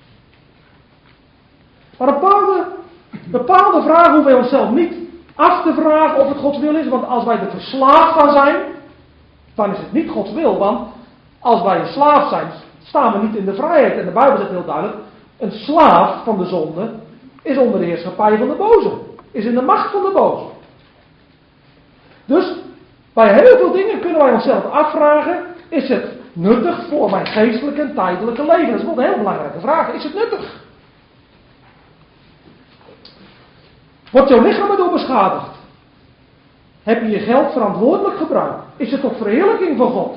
Maar een bepaalde, bepaalde vragen hoeven wij onszelf niet af te vragen of het Gods wil is. Want als wij er verslaafd aan zijn, dan is het niet Gods wil. Want als wij een slaaf zijn, staan we niet in de vrijheid. En de Bijbel zegt heel duidelijk, een slaaf van de zonde is onder de heerschappij van de boze. Is in de macht van de boze. Dus bij heel veel dingen kunnen wij onszelf afvragen, is het nuttig voor mijn geestelijke en tijdelijke leven? Dat is wel een heel belangrijke vraag. Is het nuttig? Wordt jouw lichaam erdoor beschadigd? Heb je je geld verantwoordelijk gebruikt? Is het tot verheerlijking van God?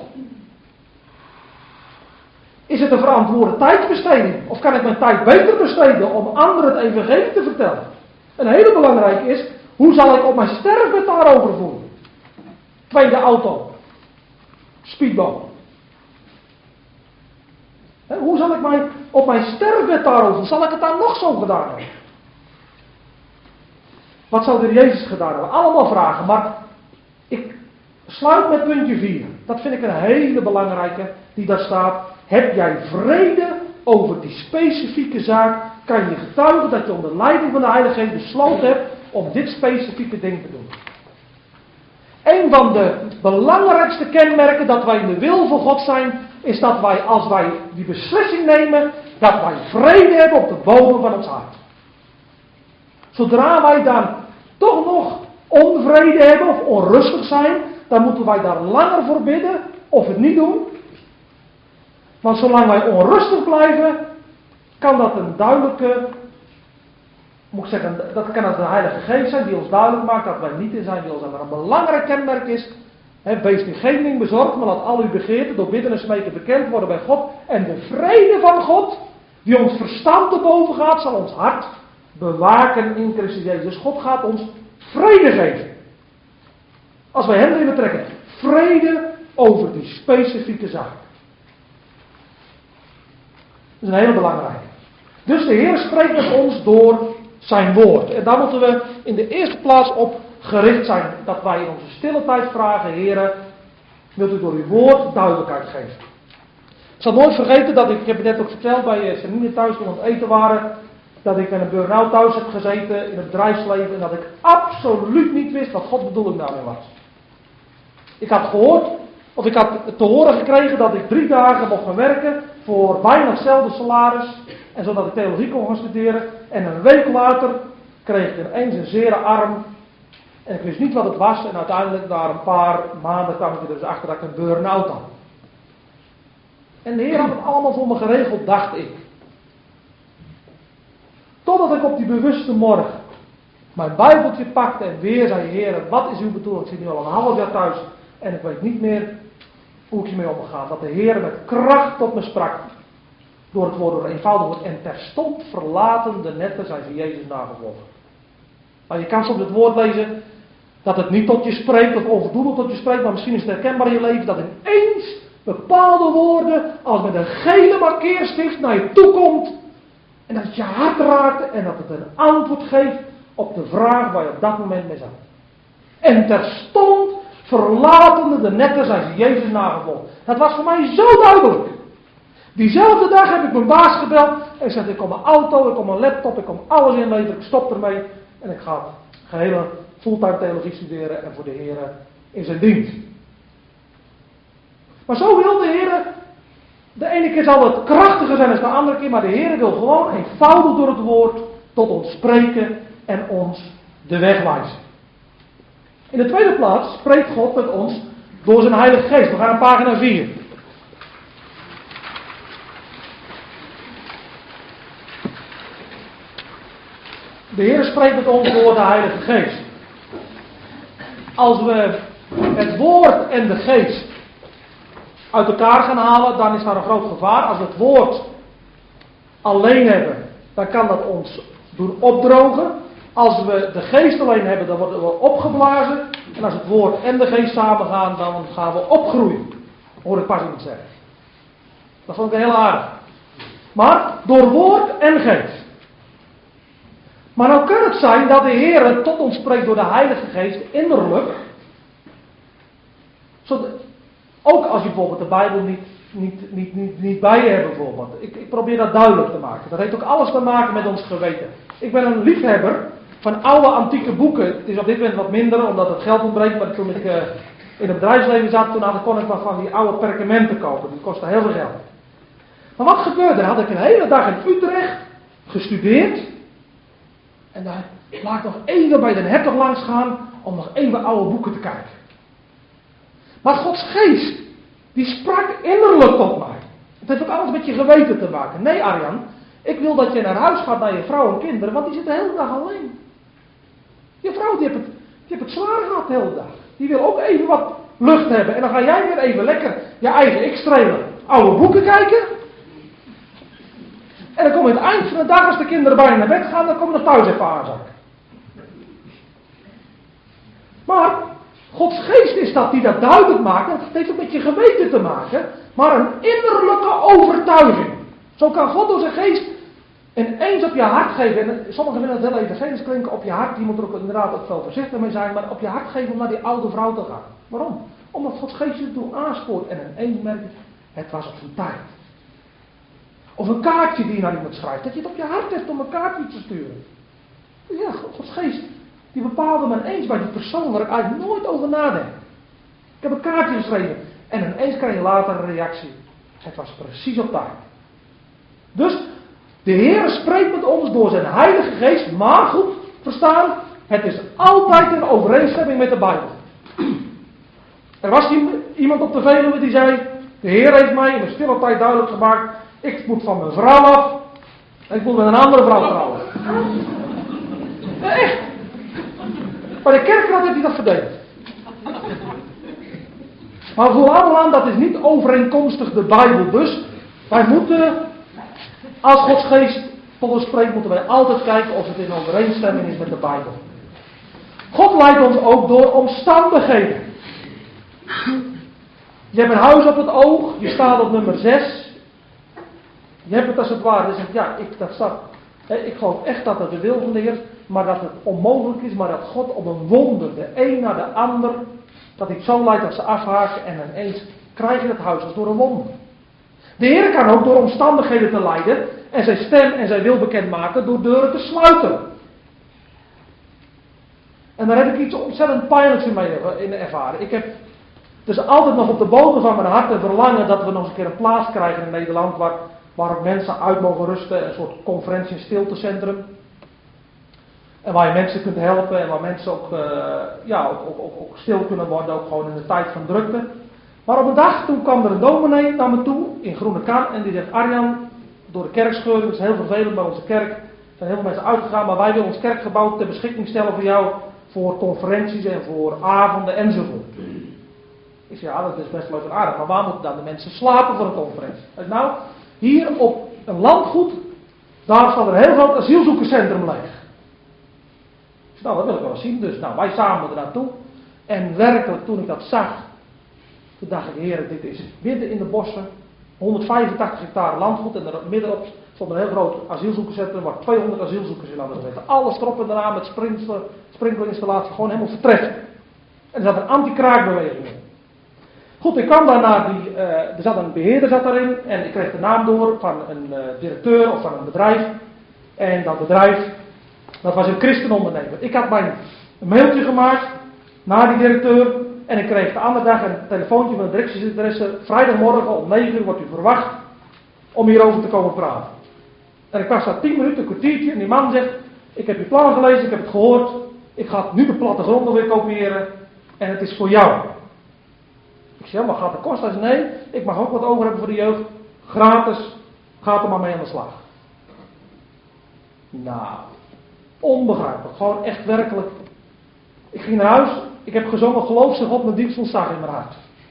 Is het een verantwoorde tijdsbesteding? Of kan ik mijn tijd beter besteden om anderen het evangelie te vertellen? Een hele belangrijke is, hoe zal ik op mijn sterfbed daarover voelen? Tweede auto. Speedboot. He, hoe zal ik mijn, op mijn sterfbed daarover, zal ik het daar nog zo gedaan hebben? Wat zou de Jezus gedaan hebben? Allemaal vragen, maar ik sluit met puntje vier. Dat vind ik een hele belangrijke, die daar staat. Heb jij vrede over die specifieke zaak? Kan je getuigen dat je onder leiding van de Heilige Geest besloten hebt om dit specifieke ding te doen? Een van de belangrijkste kenmerken dat wij in de wil van God zijn, is dat wij, als wij die beslissing nemen, dat wij vrede hebben op de bodem van ons hart. Zodra wij dan toch nog onvrede hebben of onrustig zijn, dan moeten wij daar langer voor bidden of het niet doen. Want zolang wij onrustig blijven, kan dat een duidelijke, moet ik zeggen, dat kan het de Heilige Geest zijn die ons duidelijk maakt dat wij niet in zijn wil zijn. Maar een belangrijk kenmerk is, he, wees in geen ding bezorgd, maar laat al uw begeerten door bidden en smeken bekend worden bij God. En de vrede van God, die ons verstand te boven gaat, zal ons hart bewaken in Christus Jezus. Dus God gaat ons vrede geven. Als wij hem erin betrekken. Vrede over die specifieke zaak. Dat is een hele belangrijke. Dus de Heer spreekt met ons door zijn woord. En daar moeten we in de eerste plaats op gericht zijn. Dat wij in onze stille tijd vragen, Heer, wilt u door uw woord duidelijkheid geven. Ik zal nooit vergeten dat ik, ik heb het net ook verteld bij Janine thuis toen we aan het eten waren, dat ik met een burn-out thuis heb gezeten in het bedrijfsleven en dat ik absoluut niet wist wat Gods bedoeling daarmee was. Ik had gehoord, of ik had te horen gekregen dat ik drie dagen mocht gaan werken voor bijna hetzelfde salaris en zodat ik theologie kon gaan studeren. En een week later kreeg ik ineens een zere arm en ik wist niet wat het was en uiteindelijk na een paar maanden kwam ik er dus achter dat ik een burn-out had. En de Heer had het allemaal voor me geregeld, dacht ik. Totdat ik op die bewuste morgen mijn Bijbeltje pakte en weer zei, Heer, wat is uw bedoeling? Ik zit nu al een half jaar thuis en ik weet niet meer hoe ik hiermee omga. Dat de Heer met kracht tot me sprak. Door het woord, door het eenvoudige woord. En terstond verlaten de netten zijn ze Jezus nagevolgd. Maar je kan soms het woord lezen dat het niet tot je spreekt of onvoldoende tot je spreekt. Maar misschien is het herkenbaar in je leven dat ineens bepaalde woorden als met een gele markeerstift naar je toe komt. En dat het je hart raakt en dat het een antwoord geeft op de vraag waar je op dat moment mee zat. En terstond verlatende de netten zijn ze Jezus nagevolgd. Dat was voor mij zo duidelijk. Diezelfde dag heb ik mijn baas gebeld en zei, ik kom mijn auto, ik kom mijn laptop, ik kom alles inleveren, ik stop ermee en ik ga gehele fulltime theologie studeren en voor de Heer in zijn dienst. Maar zo wil de Heer, de ene keer zal het krachtiger zijn dan de andere keer, maar de Heer wil gewoon eenvoudig door het woord tot ons spreken en ons de weg wijzen. In de tweede plaats spreekt God met ons door zijn Heilige Geest. We gaan naar pagina vier. De Heer spreekt met ons door de Heilige Geest. Als we het woord en de geest uit elkaar gaan halen, dan is daar een groot gevaar. Als we het woord alleen hebben, dan kan dat ons doen opdrogen. Als we de geest alleen hebben, dan worden we opgeblazen. En als het woord en de geest samen gaan, dan gaan we opgroeien. Hoor ik pas iemand zeggen. Dat vond ik heel aardig. Maar door woord en geest. Maar nou kan het zijn dat de Heer tot ons spreekt door de Heilige Geest innerlijk. Zodat, ook als je bijvoorbeeld de Bijbel niet, niet, niet, niet, niet bij je hebt bijvoorbeeld. Ik, ik probeer dat duidelijk te maken. Dat heeft ook alles te maken met ons geweten. Ik ben een liefhebber van oude antieke boeken. Het is op dit moment wat minder omdat het geld ontbreekt. Maar toen ik uh, in het bedrijfsleven zat, toen had ik, kon ik maar van die oude perkamenten kopen. Die kostten heel veel geld. Maar wat gebeurde? Had ik een hele dag in Utrecht gestudeerd. En daar laat ik nog even bij de hertog langs gaan om nog even oude boeken te kijken. Maar Gods geest, die sprak innerlijk tot mij. Het heeft ook alles met je geweten te maken. Nee, Arjan, ik wil dat je naar huis gaat naar je vrouw en kinderen, want die zitten de hele dag alleen. Je vrouw die heeft, het, die heeft het zwaar gehad de hele dag. Die wil ook even wat lucht hebben. En dan ga jij weer even lekker je eigen x-trailer oude boeken kijken. En dan kom je aan het eind van de dag, als de kinderen bijna naar bed gaan, dan kom je nog thuis even aanzakken. Maar Gods geest is dat die dat duidelijk maakt. En het heeft ook met je geweten te maken. Maar een innerlijke overtuiging. Zo kan God door zijn geest ineens op je hart geven. En sommigen willen het heel evangelisch klinken. Op je hart, die moet er ook inderdaad ook veel voorzichtig mee zijn. Maar op je hart geven om naar die oude vrouw te gaan. Waarom? Omdat Gods geest je ertoe aanspoort. En ineens merk je, het was op zijn tijd. Of een kaartje die je naar iemand schrijft. Dat je het op je hart hebt om een kaartje te sturen. Ja, Gods geest. Die bepaalde me ineens bij die persoon waar ik eigenlijk nooit over nadenk. Ik heb een kaartje geschreven. En ineens krijg je later een reactie. Het was precies op tijd. Dus, de Heer spreekt met ons door zijn Heilige Geest. Maar goed, verstaan, het is altijd in overeenstemming met de Bijbel. Er was iemand op de Veluwe die zei, de Heer heeft mij in de stille tijd duidelijk gemaakt, ik moet van mijn vrouw af. En ik moet met een andere vrouw trouwen. Ja, echt. Bij de kerkraad heeft hij dat verdedigd. Maar voel allemaal aan, dat is niet overeenkomstig de Bijbel. Dus, wij moeten, als Gods geest tot ons spreekt, moeten wij altijd kijken of het in overeenstemming is met de Bijbel. God leidt ons ook door omstandigheden. Je hebt een huis op het oog, je staat op nummer zes. Je hebt het als het ware, dus ja, ik, dat staat, ik geloof echt dat het de wil van de Heer is, maar dat het onmogelijk is, maar dat God op een wonder, de een naar de ander, dat hij het zo leidt dat ze afhaken en ineens krijg je het huis als door een wonder. De Heer kan ook door omstandigheden te leiden en zijn stem en zijn wil bekendmaken door deuren te sluiten. En daar heb ik iets ontzettend pijnlijks in mij in ervaren. Ik heb dus altijd nog op de bodem van mijn hart een verlangen dat we nog eens een keer een plaats krijgen in Nederland waar, waar ook mensen uit mogen rusten, een soort conferentie- en stiltecentrum. En waar je mensen kunt helpen en waar mensen ook, uh, ja, ook, ook, ook, ook stil kunnen worden, ook gewoon in de tijd van drukte. Maar op een dag, toen kwam er een dominee naar me toe, in Groenekan, en die zegt, Arjan, door de kerkscheuring, dat is heel vervelend bij onze kerk, er zijn heel veel mensen uitgegaan, maar wij willen ons kerkgebouw ter beschikking stellen voor jou, voor conferenties en voor avonden enzovoort. Ik zeg, ja, dat is best leuk en aardig, maar waar moeten dan de mensen slapen voor een conferentie? Dus nou, hier op een landgoed, daar staat een heel groot asielzoekerscentrum leeg. Ik zeg, nou, dat wil ik wel eens zien. Dus nou, wij samen er naartoe. En werkelijk, toen ik dat zag, toen dacht ik, heren, dit is midden in de bossen, honderdvijfentachtig hectare landgoed, en er middenop stond een heel groot asielzoekerscentrum, waar tweehonderd asielzoekers in hadden gezeten. Alles erop en eraan met sprinkler, sprinklerinstallatie, gewoon helemaal vertreffend. En er zat een anti-kraakbeweging in. Goed, ik kwam daar naar die, uh, er zat een beheerder zat daarin, en ik kreeg de naam door van een uh, directeur of van een bedrijf. En dat bedrijf, dat was een christenondernemer. Ik had mijn een mailtje gemaakt naar die directeur, en ik kreeg de andere dag een telefoontje van de directieinteresse. Vrijdagmorgen om negen uur wordt u verwacht om hierover te komen praten. En ik was daar tien minuten, een kwartiertje, en die man zegt, ik heb je plan gelezen, ik heb het gehoord, ik ga nu de plattegronden weer kopiëren, en het is voor jou. Ik zeg, maar gaat het kosten? Hij zei, nee, ik mag ook wat over hebben voor de jeugd. Gratis, gaat er maar mee aan de slag. Nou, onbegrijpelijk. Gewoon echt werkelijk. Ik ging naar huis, ik heb gezongen, geloof zich God met diepst ontzag in mijn hart.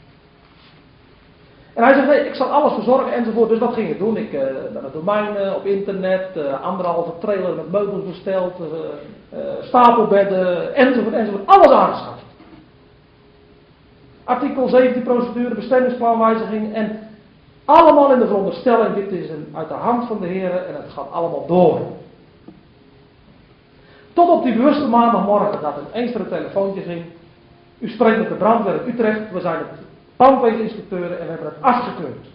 En hij zegt, nee, ik zal alles verzorgen enzovoort. Dus wat ging ik doen? Ik uh, naar het domein uh, op internet, uh, anderhalve trailer met meubels besteld, uh, uh, stapelbedden, enzovoort, enzovoort. Alles aangeschaft. Artikel zeventien procedure, bestemmingsplanwijziging en allemaal in de veronderstelling, dit is een, uit de hand van de Heer en het gaat allemaal door. Tot op die bewuste maandagmorgen dat ineens er een telefoontje ging. U spreekt met de brandweer in Utrecht, we zijn het brandweerinspecteuren en we hebben het afgekeurd.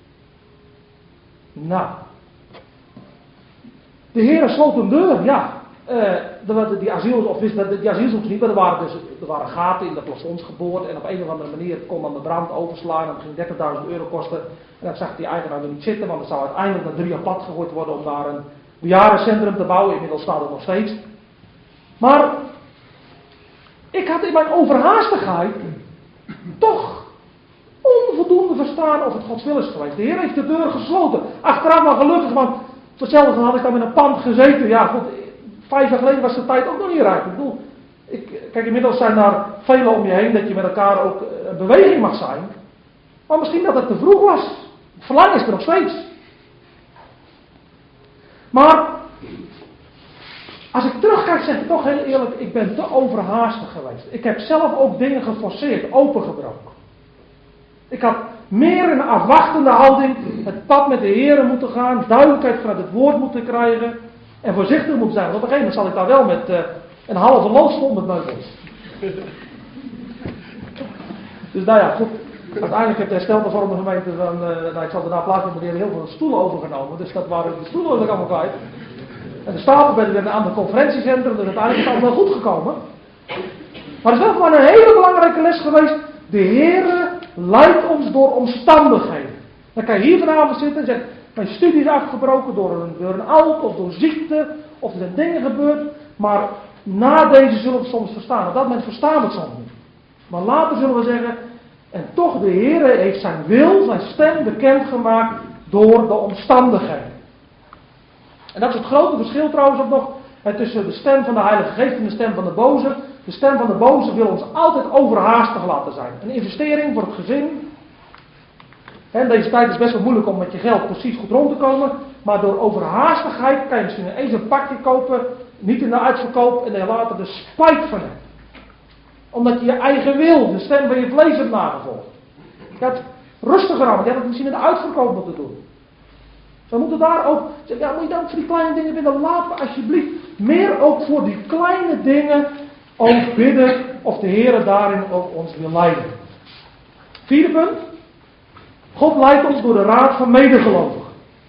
Nou, de Heer sloot een deur, ja. Uh, die asielzoekers, die asielzoekers niet, maar er waren, dus, er waren gaten in de plafonds geboord en op een of andere manier kon dan de brand overslaan en dat ging dertigduizend euro kosten. En dat zag die eigenaar er niet zitten, want het zou uiteindelijk naar drie jaar plat gegooid worden om daar een bejaardencentrum te bouwen. Inmiddels staat het nog steeds. Maar ik had in mijn overhaastigheid toch onvoldoende verstaan of het Gods wil is geweest. De Heer heeft de deur gesloten. Achteraf maar gelukkig, want voor hetzelfde had ik dan in een pand gezeten. Ja, goed, vijf jaar geleden was de tijd ook nog niet raak. Ik bedoel, Ik, kijk, inmiddels zijn daar velen om je heen dat je met elkaar ook een beweging mag zijn. Maar misschien dat het te vroeg was. Het verlangen is er nog steeds. Maar als ik terugkijk, zeg ik toch heel eerlijk, ik ben te overhaastig geweest. Ik heb zelf ook dingen geforceerd, opengebroken. Ik had meer in een afwachtende houding het pad met de Heer moeten gaan, duidelijkheid vanuit het woord moeten krijgen en voorzichtig moeten zijn. Want op een gegeven moment zal ik daar wel met uh, een halve loods vol met meubels. Dus nou ja, goed. Uiteindelijk heeft de hersteltevormde gemeente van, uh, nou ik zal daarna plaats met heel veel stoelen overgenomen. Dus dat waren de stoelen was ik allemaal kwijt. En de stapel werden weer een ander conferentiecentrum, dus uiteindelijk is het allemaal wel goed gekomen. Maar het is wel gewoon een hele belangrijke les geweest. De Heere leidt ons door omstandigheden. Dan kan je hier vanavond zitten en zeggen, mijn studie is afgebroken door een, door een oud of door ziekte, of er zijn dingen gebeurd. Maar na deze zullen we het soms verstaan. Op dat moment verstaan we het soms niet. Maar later zullen we zeggen, en toch de Heere heeft zijn wil, zijn stem bekendgemaakt door de omstandigheden. En dat is het grote verschil trouwens ook nog tussen de stem van de Heilige Geest en de stem van de boze. De stem van de boze wil ons altijd overhaastig laten zijn. Een investering voor het gezin. En deze tijd is best wel moeilijk om met je geld precies goed rond te komen. Maar door overhaastigheid kan je misschien eens een pakje kopen, niet in de uitverkoop en dan later de spijt van hebt. Omdat je je eigen wil, de stem van je vlees hebt nagevolgd. Je had rustiger aan, want je had het misschien in de uitverkoop moeten doen. We moeten daar ook zeggen, ja, moet je dan voor die kleine dingen bidden? Laat me alsjeblieft meer ook voor die kleine dingen ook bidden of de Heer daarin ook ons wil leiden. Vierde punt. God leidt ons door de raad van medegelovigen.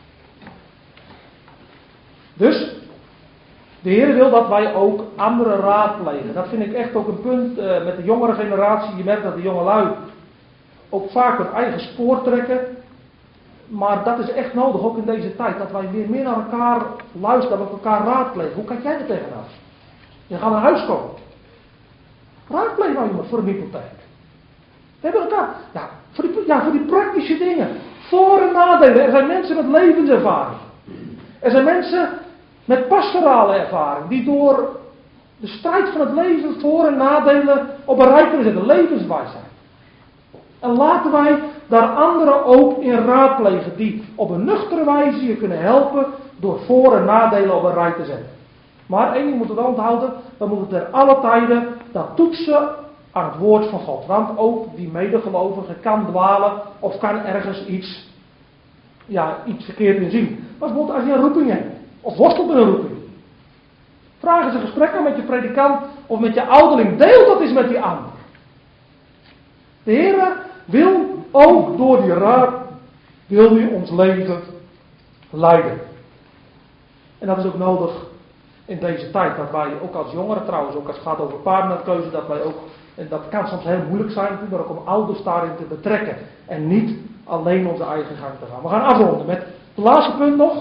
Dus, de Heer wil dat wij ook anderen raadplegen. Dat vind ik echt ook een punt uh, met de jongere generatie. Je merkt dat de jongelui ook vaak hun eigen spoor trekken. Maar dat is echt nodig, ook in deze tijd. Dat wij weer meer naar elkaar luisteren, dat we elkaar raadplegen. Hoe kijk jij er tegenaan? Je gaat naar huis komen. Raadpleeg nou iemand voor een hypotheek. We hebben elkaar, ja voor, die, ja, voor die praktische dingen. Voor- en nadelen. Er zijn mensen met levenservaring. Er zijn mensen met pastorale ervaring. Die door de strijd van het leven voor- en nadelen op een rij kunnen zetten. Levenswijsheid. En laten wij daar anderen ook in raadplegen. Die op een nuchtere wijze je kunnen helpen. Door voor- en nadelen op een rij te zetten. Maar één ding moeten we wel onthouden. We moeten ter alle tijden dat toetsen aan het woord van God. Want ook die medegelovige kan dwalen of kan ergens iets, ja, iets verkeerd in zien. Maar bijvoorbeeld als je een roeping hebt. Of worstelt met een roeping. Vraag eens een gesprek aan met je predikant of met je ouderling. Deel dat eens met die ander. De Heer wil ook door die raad, wil hij ons leven leiden. En dat is ook nodig in deze tijd, dat wij ook als jongeren trouwens, ook als het gaat over partnerkeuze, dat wij ook, en dat kan soms heel moeilijk zijn, maar ook om ouders daarin te betrekken. En niet alleen onze eigen gang te gaan. We gaan afronden met het laatste punt nog.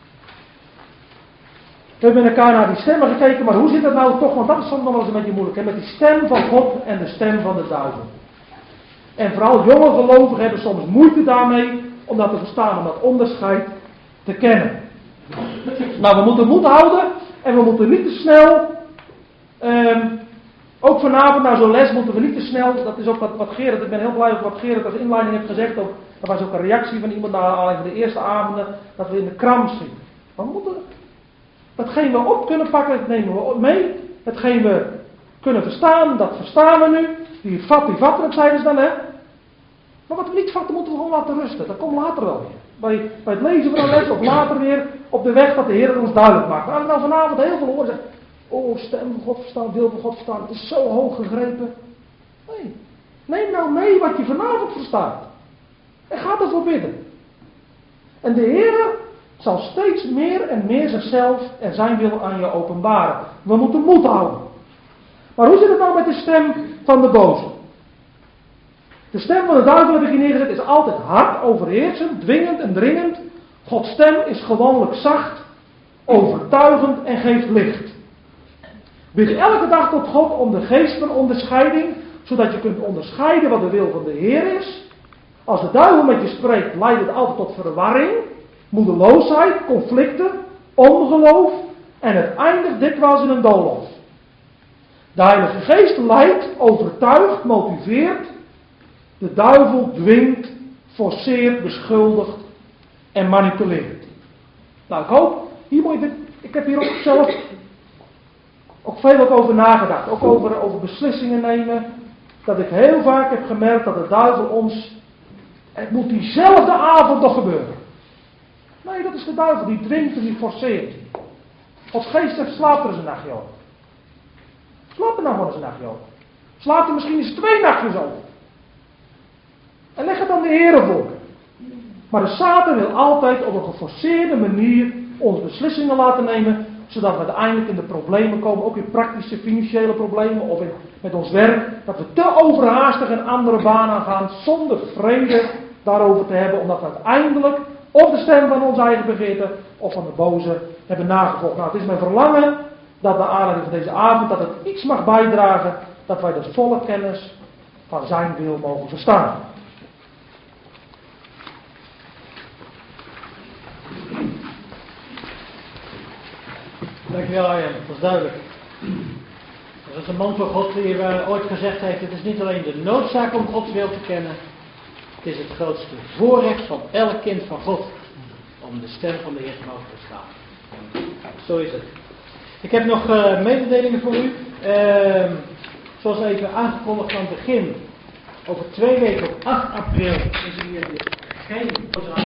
We hebben met elkaar naar die stemmen gekeken, maar hoe zit dat nou toch, want dat is soms nog wel eens een beetje moeilijk, hè? Met die stem van God en de stem van de duivel. En vooral jonge gelovigen hebben soms moeite daarmee om dat te verstaan, om dat onderscheid te kennen. Nou, we moeten moed houden en we moeten niet te snel, um, ook vanavond na zo'n les moeten we niet te snel, dat is ook wat, wat Gerard, ik ben heel blij met wat Gerard als inleiding heeft gezegd, ook, dat was ook een reactie van iemand naar aanleiding van de eerste avonden, dat we in de kramp schieten. Maar we moeten, datgene we op kunnen pakken, dat nemen we mee, hetgeen we kunnen verstaan, dat verstaan we nu, die vat, die vatten, dat zeiden ze dan, hè. Maar wat we niet vatten, moeten we gewoon laten rusten. Dat komt later wel weer. Bij, bij het lezen van een les of later weer op de weg dat de Heer het ons duidelijk maakt. Maar als we nou vanavond heel veel horen zeggen, oh, stem van God verstaan, wil van God verstaan, het is zo hoog gegrepen. Nee, neem nou mee wat je vanavond verstaat. En ga ervoor bidden. En de Heer zal steeds meer en meer zichzelf en zijn wil aan je openbaren. We moeten moed houden. Maar hoe zit het nou met de stem van de boze? De stem van de duivel, heb ik hier neergezet, is altijd hard, overheersend, dwingend en dringend. Gods stem is gewoonlijk zacht, overtuigend en geeft licht. Bid elke dag tot God om de geest van onderscheiding, zodat je kunt onderscheiden wat de wil van de Heer is. Als de duivel met je spreekt, leidt het altijd tot verwarring, moedeloosheid, conflicten, ongeloof en het eindigt dikwijls in een doolhof. De Heilige Geest leidt, overtuigt, motiveert. De duivel dwingt, forceert, beschuldigt en manipuleert. Nou, ik hoop, hier moet je dit, ik heb hier ook zelf ook veel ook over nagedacht. Ook over, over beslissingen nemen. Dat ik heel vaak heb gemerkt dat de duivel ons, het moet diezelfde avond nog gebeuren. Nee, dat is de duivel, die dwingt en die forceert. Gods Geest zegt, slaap er eens een nachtje over. Slaap er nou maar eens een nachtje over. Slaap er misschien eens twee nachtjes over. En leg het aan de Heere voor. Maar de Satan wil altijd op een geforceerde manier onze beslissingen laten nemen, zodat we uiteindelijk in de problemen komen, ook in praktische financiële problemen of in, met ons werk, dat we te overhaastig een andere baan aangaan zonder vrede daarover te hebben, omdat we uiteindelijk of de stem van onze eigen begeerte of van de boze hebben nagevolgd. Nou, het is mijn verlangen dat naar aanleiding van deze avond, dat het iets mag bijdragen, dat wij de volle kennis van zijn wil mogen verstaan. Dankjewel Arjen, dat is duidelijk. Dat is een man van God die uh, ooit gezegd heeft, het is niet alleen de noodzaak om Gods wil te kennen, het is het grootste voorrecht van elk kind van God om de stem van de Heer te mogen verstaan. Zo is het. Ik heb nog uh, mededelingen voor u. Uh, zoals even aangekondigd aan het begin, over twee weken op acht april is er hier geen